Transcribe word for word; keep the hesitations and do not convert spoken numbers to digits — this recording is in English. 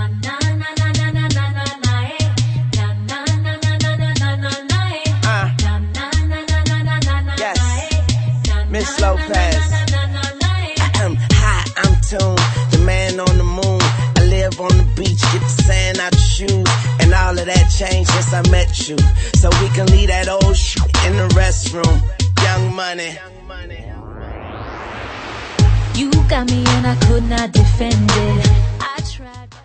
Miss Lopez. I'm high, I'm tuned, the man on the moon. I live on the beach, get the sand out your shoes. And all of that changed since I met you. So we can leave that old shit in the restroom. Young Money. You got me and I could not defend it.